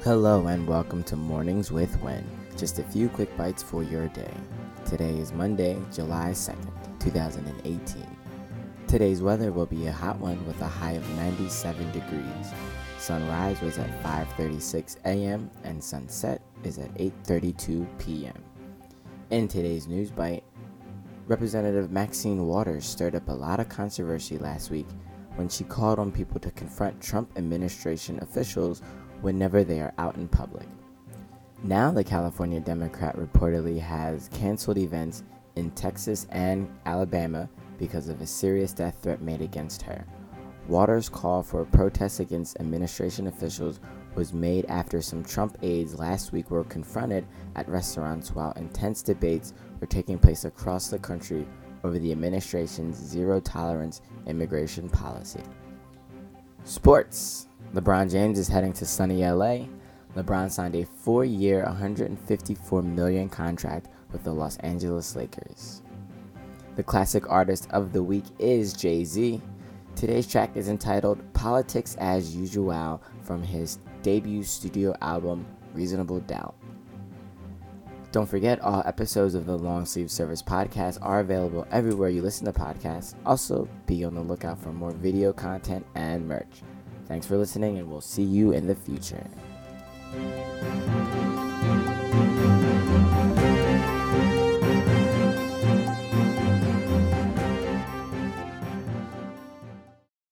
Hello and welcome to Mornings with Wen. Just a few quick bites for your day. Today is Monday, July 2nd, 2018. Today's weather will be a hot one with a high of 97 degrees. Sunrise was at 5:36 a.m. and sunset is at 8:32 p.m. In today's news bite, Representative Maxine Waters stirred up a lot of controversy last week when she called on people to confront Trump administration officials whenever they are out in public. Now the California Democrat reportedly has canceled events in Texas and Alabama because of a serious death threat made against her. Waters' call for protests against administration officials was made after some Trump aides last week were confronted at restaurants while intense debates were taking place across the country over the administration's zero-tolerance immigration policy. Sports. LeBron James is heading to sunny LA. LeBron signed a 4-year, $154 million contract with the Los Angeles Lakers. The classic artist of the week is Jay-Z. Today's track is entitled Politics as Usual from his debut studio album, Reasonable Doubt. Don't forget, all episodes of the Long Sleeve Service podcast are available everywhere you listen to podcasts. Also, be on the lookout for more video content and merch. Thanks for listening, and we'll see you in the future.